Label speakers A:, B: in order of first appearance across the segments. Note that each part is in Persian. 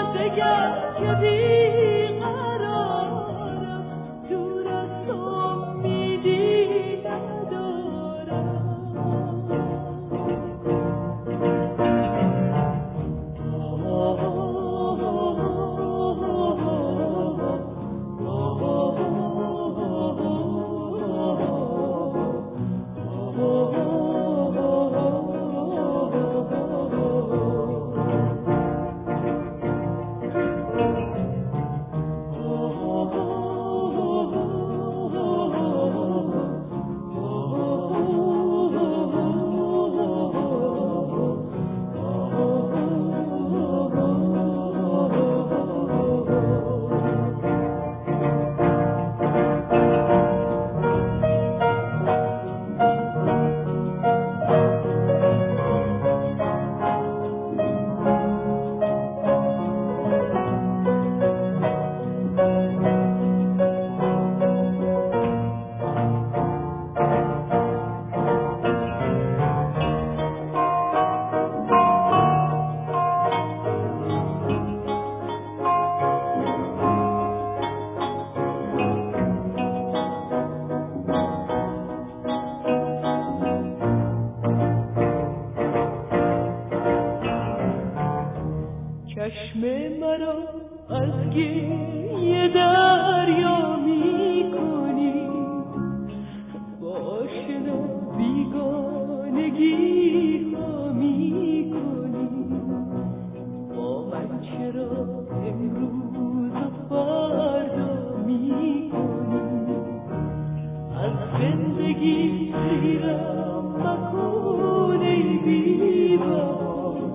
A: چشم مرا از گریه دریا می کنی، با آشنا بیگانگی ها می کنی. با من چرا امروز و فردا می کنی؟ از زندگی سیرم مکن ای بی‌بها،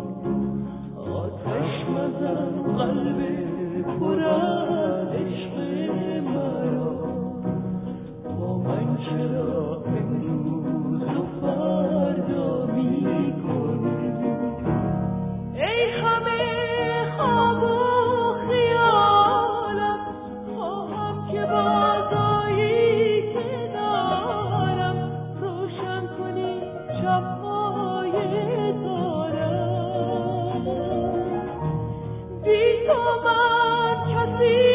A: قلب پر از عشق مرا. با من چرا امروز و فردا می کنی؟ ای همه خواب و خیالم، خواهم که بازایی کنارم، روشن کنی شب‌های تارم. بی تو من کسی